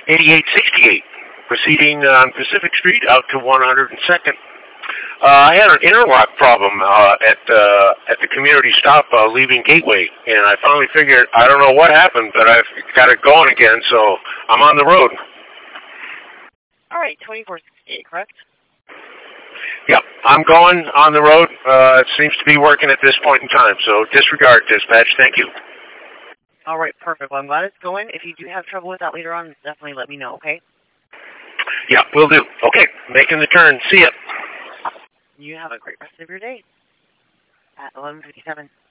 8868, proceeding on Pacific Street out to 102nd. I had an interlock problem at the community stop leaving Gateway, and I finally figured, I don't know what happened, but I've got it going again, so I'm on the road. All right, 2468, correct? Yep, I'm going on the road. It seems to be working at this point in time, so disregard dispatch. Thank you. All right, perfect. Well, I'm glad it's going. If you do have trouble with that later on, definitely let me know, okay? Yeah, will do. Okay, making the turn. See ya. You have a great rest of your day at 11:57.